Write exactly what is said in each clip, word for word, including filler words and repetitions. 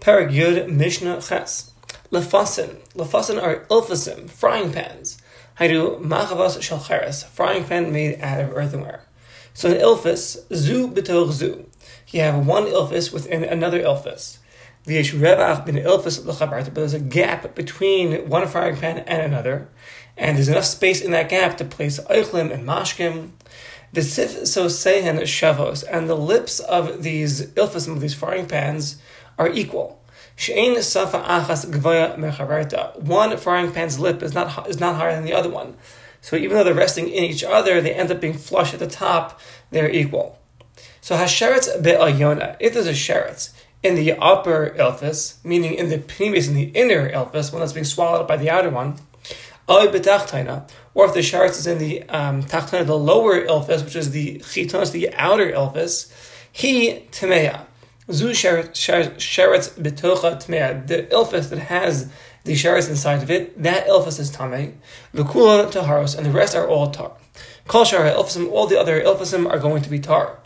Perek Yud Mishnah Ches. Lefasin. Lefasin are ilfasim, frying pans. Haidu machavas shel cheres, frying pan made out of earthenware. So an ilfis, zu b'toch zu. You have one ilfis within another ilfis. V'yesh revach bin ilfis l'chabarta, but there's a gap between one frying pan and another, and there's enough space in that gap to place eichlim and mashkim. V'sif so sehen shavos, and the lips of these ilfisim, of these frying pans, are equal. She'ein safa achas gvoya mechaberta. One frying pan's lip is not is not higher than the other one. So even though they're resting in each other, they end up being flush at the top. They're equal. So hasheretz be'ayona. If there's a sheretz in the upper ilfis, meaning in the pnimis, in the inner ilfis, one that's being swallowed up by the outer one, or if the sheretz is in the um, tachtana, the lower ilfis, which is the chitonos, the outer ilfis, he temeya. Zu sheretz betocha tmeya. The ilfis that has the sheretz inside of it, that ilfis is tamei. V'kula taharos, and the rest are all tar. Kol shara ilfisim, all the other ilfisim are going to be tar.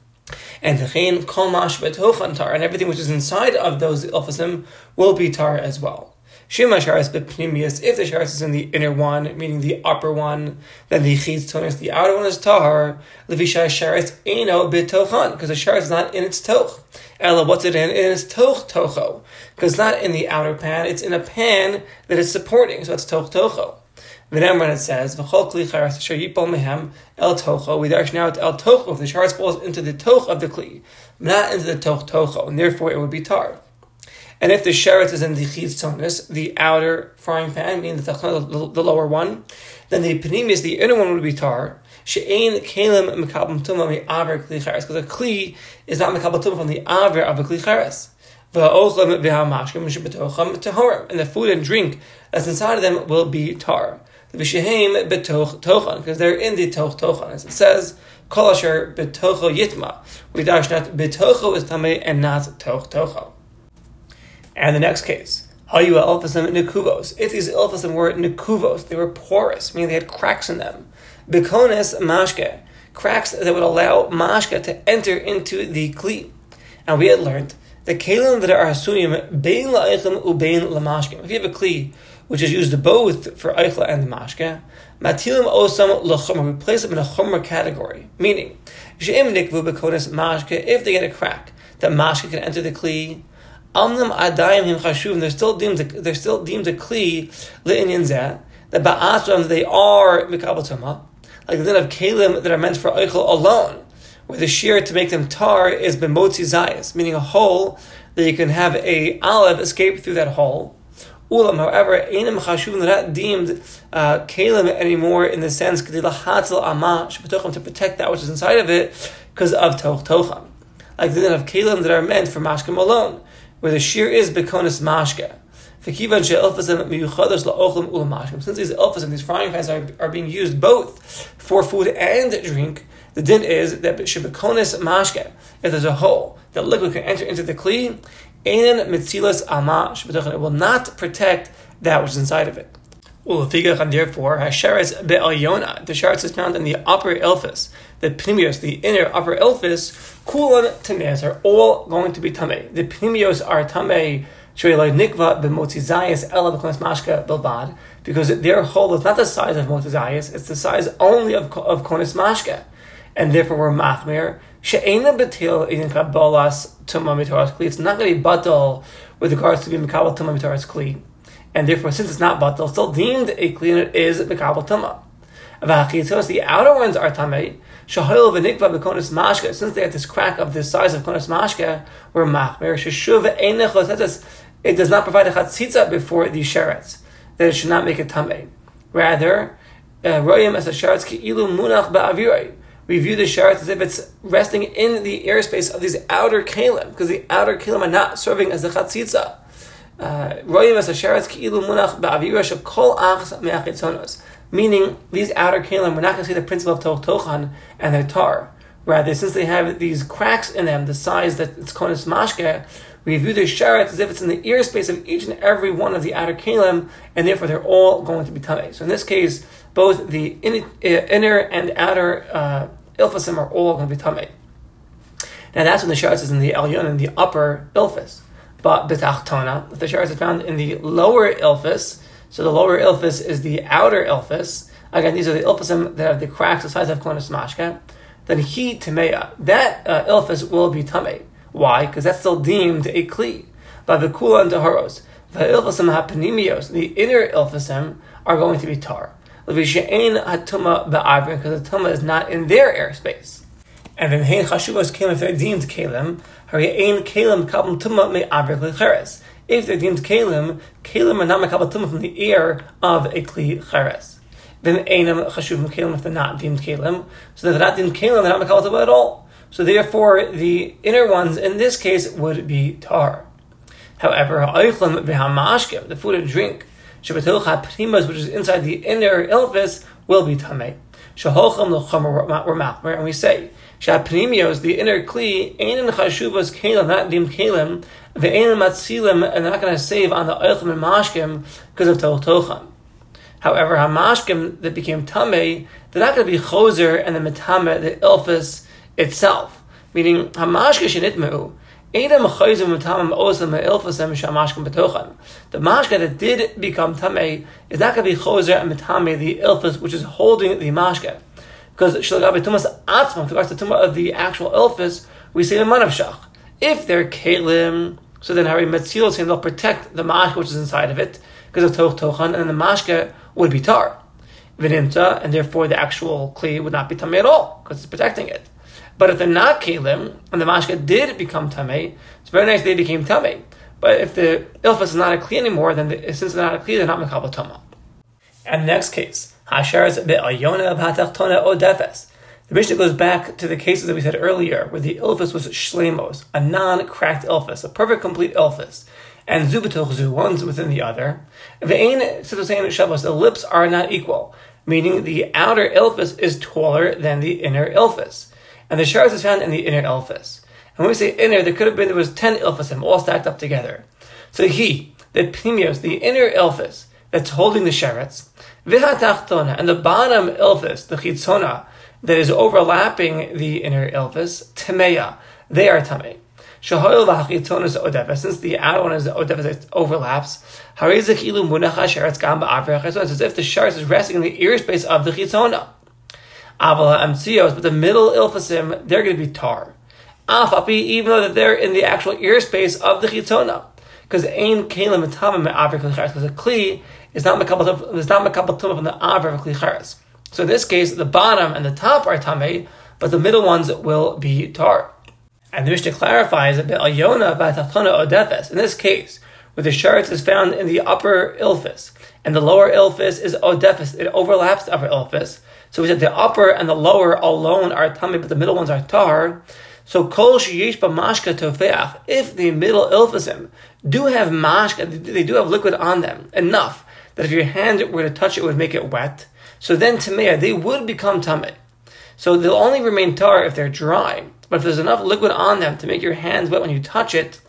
And techein kol mash betocha tar, and everything which is inside of those ilfisim will be tar as well. Shema sheretz bepnimius. If the sheretz is in the inner one, meaning the upper one, then the chitonos, the outer one, is tahar. Levisha sheretz eino betochan, because the sheretz is not in its toch. Ella, what's it in? It is toch tocho, because it's not in the outer pan; it's in a pan that is supporting. So it's toch tocho. Then when it says v'chol kli charas asher yipol mehem el tocho, we dash now it's el tocho. If the sheretz falls into the toch of the kli, not into the toch tocho, and therefore it would be tar. And if the sheretz is in the chitzonis, the outer frying pan, meaning the tachna, the lower one, then the pnimis, the inner one, would be tar. She'ein kelim mekabel tumah mi'aver kli cheres, because a kli is not mekabel tumah from the aver of a kli cheres. V'ha'ochlam v'ha'mashkim shebetocham tehorim, and the food and drink that's inside of them will be tar. V'sheheim betoch tochan, because they're in the toch tochan, as it says, kol asher betocho yitma. We dash not betocho is tamei and not toch tocho. And the next case, hayu elfasim nekuvos. If these elfasim were nekuvos, they were porous, meaning they had cracks in them. Bekones mashke, cracks that would allow mashke to enter into the kli. And we had learned that kelim that are hasunim bein la'eichlim ubein lamashke. If you have a kli which is used both for eichla and the mashke, matilim osam lachumra, we place them in a chumra category. Meaning, she'im nikvu bekones mashke, if they get a crack, that mashke can enter the kli. Amnam adayim him chashuv. They're still deemed. They're still deemed a kli le'inyan zeh. That ba'atram they are mikabel tumah, like the din of kelim that are meant for eichel alone, where the shear to make them tar is b'motzi zayis, meaning a hole that you can have a olive escape through that hole. Ulam, however, einim chashuv, they're not deemed uh, kelim anymore in the sense to protect that which is inside of it because of toch tocham, like the din of kelim that are meant for mashkim alone, where the shear is bekonis mashke. Since these elfas and these frying pans are, are being used both for food and drink, the din is that bekonis mashke, if there's a hole that liquid can enter into the kli, it will not protect that which is inside of it. And therefore, hasheretz be'alyona, the sheretz is found in the upper elfis, the pnimios, the inner upper elfis, kulan tameas are all going to be tamei. The pnimios are tamei she'eloi nikva b'motzizayis ela b'kones mashka bilvad, because their hole is not the size of motzizayis; it's the size only of of kones mashka, and therefore we're machmir she'ena betil in kabbalas tumah mitaras kli. It's not going to be batal with regards to being kabbalas tumah mitaras kli. And therefore, since it's not batal, still deemed a kli, and it is mekabel tumah. The outer ones are tamei. Shahil v'nikva b'konis mashke. Since they have this crack of the size of konis mashke, we're machmer. Sheshuv einech. It does not provide a chatzitza before the sheretz, that it should not make it tamei. Rather, royim as a sheretz ki'ilu munach ba'avirei. We view the sheretz as if it's resting in the airspace of these outer kelim, because the outer kelim are not serving as the chatzitza. Royim as a sheretz ki'ilu munach ba'avira shekol achs me'achitzonos. Meaning, these outer kelim, we're not going to see the principle of toch tochan and their tar. Rather, since they have these cracks in them, the size that it's konis mashke, we view the sheretz as if it's in the ear space of each and every one of the outer kelim, and therefore they're all going to be tamei. So in this case, both the in, uh, inner and outer uh, ilfasim are all going to be tamei. Now that's when the sheretz is in the elyon, in the upper ilfis. But b'tachtona, if the sheretz is found in the lower ilfis, so the lower ilfis is the outer ilfis. Again, these are the ilfisim that have the cracks the size of klonis mashka. Then he tameya, that uh, ilfis will be tamei. Why? Because that's still deemed a kli. But the kula and taharos, the ilfisim hapanimios, the inner ilfisim are going to be tar. Levishein hatuma be'avrin, because the tuma is not in their airspace. And then hein chashuvos kelim, if they're deemed kelim, haryein kelim kabel tuma me'avrik lecheres. If they're deemed kelim, kelim are not mekabel tuma from the air of a kli cheres. Then einam chashuvim kelim if they're not deemed kelim. So if they're not deemed kelim, they're not mekabel tuma at all. So therefore, the inner ones in this case would be tar. However, ha'oichlim v'hamashkim, the food and drink, shebetil ha'primas, which is inside the inner ilfis, will be tamei. Sheholcham l'chomer or mouth. And we say, sha'primios, the inner kli, einin chashuvos kelim, not deemed kelim, ve'einin matzilim, and they're not going to save on the oichlim and mashkim because of toltocham. However, hamashkim that became tamei, they're not going to be choser and the metame, the ilfis itself. Meaning, hamashke shenitmeu, edem choser metamem osam ilfisem shamashkim betocham. The mashke that did become tamei is not going to be choser and metame, the ilfis which is holding the mashke. Because shalagabe tumas atzma, with regards to tumah of the actual ilfis, we say the manavshach. If they're kelim, so then Hari Metzil saying they'll protect the mashke which is inside of it because of toch tochan, and the mashke would be tar. Vinimta, and therefore the actual kli would not be tamei at all because it's protecting it. But if they're not kelim and the mashke did become tamei, it's very nice they became tamei. But if the ilfis is not a kli anymore, then the, since they're not a kli, they're not mekabel tuma. And the next case, hasharas be'ayona b'hatachtona odefes. The Mishnah goes back to the cases that we said earlier, where the ilfis was shlemos, a non-cracked ilfis, a perfect, complete ilfis, and zu b'toch zu, one's within the other. Ve'ein sitosein shavos, the lips are not equal, meaning the outer ilfis is taller than the inner ilfis, and the sheretz is found in the inner ilfis. And when we say inner, there could have been there was ten ilfisim all stacked up together. So he, the pnimios, the inner ilfis that's holding the sheretz, v'hatachtona, and the bottom ilfis, the chitzona, that is overlapping the inner ilfis, temeya, they are tamei. Shahoil v'hachitzonus odefes, since the outer one is odefes, it overlaps. Harizach ilu munacha sheretz gam ba'avrei chitzona, it's as if the sheretz is resting in the ear space of the chitzona. Avala amtzios, but the middle ilfisim, they're going to be tar. Afapi, even though that they're in the actual ear space of the chitzona, because ein kelim etamim me'avrei kli cheres, because a kli is not mekabel is not mekabel tumah from the avrei of kli cheres. So in this case, the bottom and the top are tamei, but the middle ones will be tar. And the Mishnah clarifies that be'ayona b'hatachtona odefes. In this case, where the sheretz is found in the upper ilfis, and the lower ilfis is odefes, it overlaps the upper ilfis. So we said the upper and the lower alone are tamei, but the middle ones are tar. So kol sheyesh b'mashka tofeach, if the middle ilfisim do have mashka, they do have liquid on them, enough that if your hand were to touch it, it would make it wet. So then tameya, they would become tamei. So they'll only remain tar if they're dry. But if there's enough liquid on them to make your hands wet when you touch it,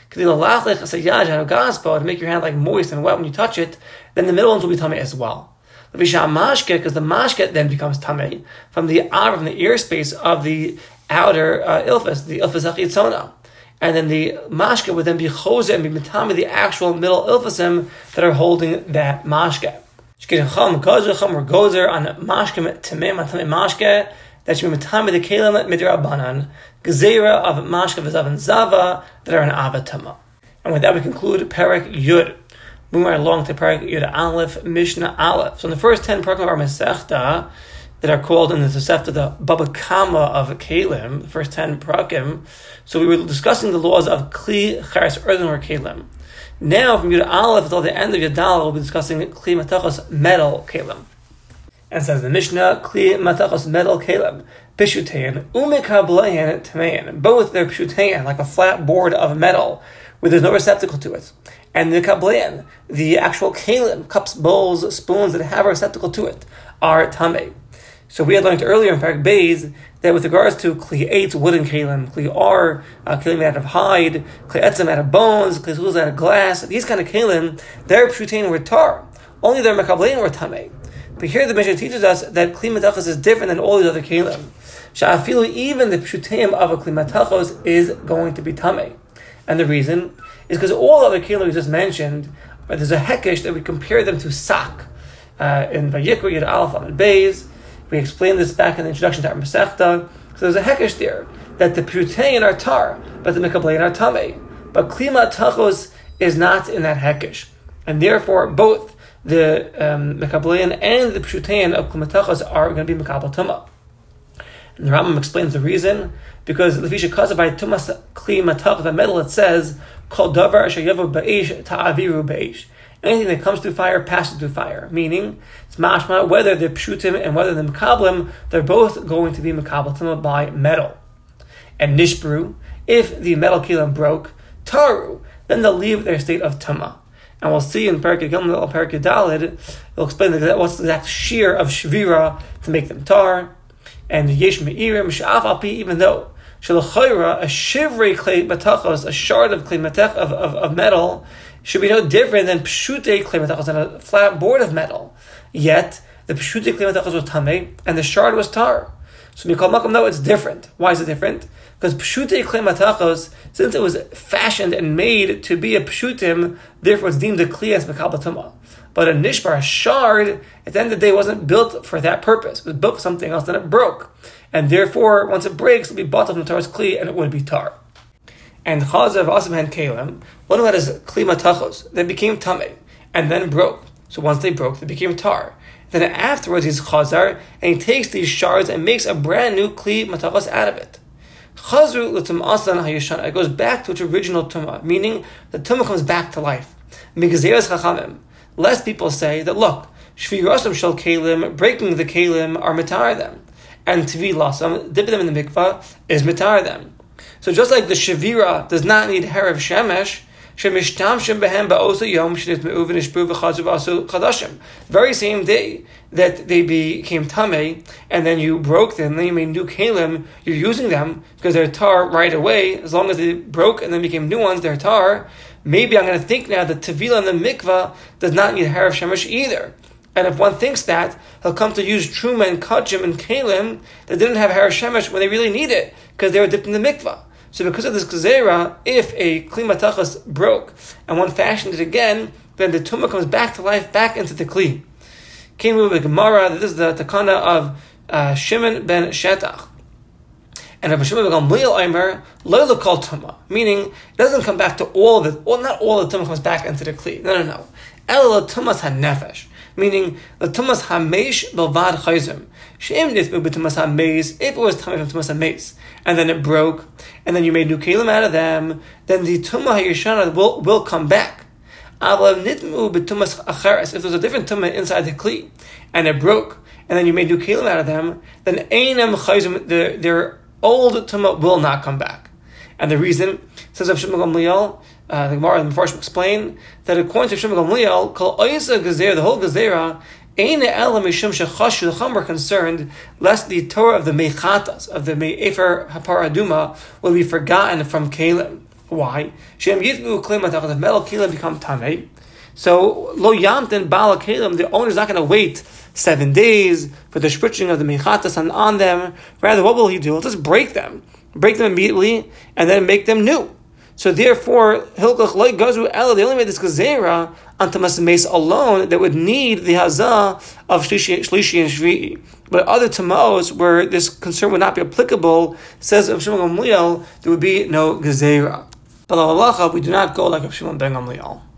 to make your hand like moist and wet when you touch it, then the middle ones will be tamei as well. Because the mashke then becomes tamei from the from the ear space of the outer uh, ilfis, the ilfis hachitzona. And then the mashke would then be chose and be metame the actual middle ilfisim that are holding that mashke. Shkidacham gozer or gozer on mashke tamei matame mashke that should be metame the kelim midrabanan gezerah of mashke v'zav and zava that are an avatama. And with that we conclude Perek Yud. Moving right along to Perek Yud Aleph Mishnah Aleph. So in the first ten parakim of our Masechta that are called in the Tosefta the Baba Kama of Kelim, the first ten parakim. So we were discussing the laws of Kli Cheres earthenware Kelim. Now, from Yud Aleph until the end of Yudal, we'll be discussing Kli Matachos metal kelim. And says the Mishnah, Kli Matachos metal kelim, Pishutein, Umekablein Tamein. Both they're Pishutein, like a flat board of metal, where there's no receptacle to it. And the Kablein, the actual kelim, cups, bowls, spoons that have a receptacle to it, are Tamei. So we had learned earlier in Perek Beis that with regards to Kli eight, wooden kelim, Kli R, uh, kelim made out of hide, Kli etzem out of bones, Kli zulz out of glass, these kind of kelim, their pshutein were tar. Only their mekablein were tamei. But here the Mishnah teaches us that Kli matachos is different than all these other kelim. Sha'afilu, even the pshutein of a Kli matachos is going to be tamei. And the reason is because all the other kelim we just mentioned, but there's a hekesh that we compare them to sak. Uh, in Vayikra Yud Aleph and Beis, we explained this back in the introduction to our Masechta. So there's a hekesh there that the Prutein are tar, but the Mekablein are tamei. But Klima Tachos is not in that hekesh, and therefore both the um, Mekablein and the Prutein of Klima Tachos are going to be Mekabel Tumah. And the Rambam explains the reason, because Lefisha Kazavai Tumas Klima Tachos, metal, it says Kol Davar Shayavu Beish Ta'aviru Beish. Anything that comes through fire passes through fire. Meaning, it's mashma, whether they're pshutim and whether they're mekablim, they're both going to be mekabel by metal. And nishbru, if the metal kilim broke, taru, then they'll leave their state of tuma. And we'll see in Perek Gimel or Perek Daled, it'll explain the, what's the exact shear of shvira to make them tar. And yesh me'irim sha'af api, even though shalachayra, a shivrei klei matachos, a shard of klei matach of, of, of metal, should be no different than pshutei klei matachos, on a flat board of metal. Yet, the pshutei klei matachos was tamei, and the shard was tar. So Mikol Makom, no, it's different. Why is it different? Because pshutei klei matachos, since it was fashioned and made to be a pshutim, therefore it's deemed a kli as mekabel tumah. But a nishbar, a shard, at the end of the day, wasn't built for that purpose. It was built for something else, then it broke. And therefore, once it breaks, it'll be bought from the tar's kli, and it would be tar. And Chazav Asim Kalim, one who had his klima tachos, they became tamei, and then broke. So once they broke, they became tar. Then afterwards he's chazar, and he takes these shards and makes a brand new kli matachos out of it. Chazru l'tum asan hayishana, it goes back to its original tumah, meaning the tumah comes back to life. Migazeres chachamim, lest people say that look, shvirasam shel kalim, breaking the kalim are mitar them, and tvilasam, dipping them in the mikvah, is mitar them. So just like the Shavira does not need Herav Shemesh, Shemishtamshim behem ba'osa yom shenitmeu v'nishbru v'chazu v'asu chadashim. Very same day that they became tamei, and then you broke them, then you made new kalim, you're using them because they're tar right away. As long as they broke and then became new ones, they're tar. Maybe I'm going to think now that Tevila in the mikvah does not need Herav Shemesh either. And if one thinks that, he'll come to use Truma and Kachim and Kalim that didn't have Herav Shemesh when they really need it, because they were dipped in the mikvah. So because of this gezerah, if a kli matachos broke and one fashioned it again, then the tumah comes back to life, back into the kli. Came with the Gemara, this is the takana of uh, Shimon ben Shetach. And Rabbi Shimon ben Gamliel Aimer, loyla kol tumah, meaning it doesn't come back to all of it, well, not all the tumah comes back into the kli. No, no, no. Ela tumas ha-nefesh, meaning the tumas ha-meish belvad chayzim. She'im nithmu b'tumas ha-meiz, if it was tamei from tumas ha-meiz, and then it broke, and then you made new kalim out of them, then the tumah ha-yeshana will, will come back. Aval nithmu b'tumas acheres, if there's a different tumah inside the kli, and it broke, and then you made new kalim out of them, then einam chayzim, their, their old tumah will not come back. And the reason, says of Shimon Gamliel, uh, the Gemara and the Mefarshim explain that according to Shimon Gamliel, kol oisa gezerah, the whole gezerah, ein ela mishum shechashu, the Chum were concerned lest the Torah of the mechatas, of the me'efer haparaduma, will be forgotten from kalim. Why? Shem yitmu kli matachos, the metal kalim become tamei. So lo yamten bala kalim, the owner is not going to wait seven days for the spritzing of the mechatas on, on them. Rather, what will he do? He'll just break them. Break them immediately, and then make them new. So therefore, Hilchach Loi Gazu Ela, they only made this Gezerah on Tumas Meis alone that would need the Hazah of Shlishi, Shlishi and Shvi'i. But other Tamos, where this concern would not be applicable, says of Shimon Gamliel, there would be no Gezerah. But Allah, we do not go like of Shimon ben Gamliel.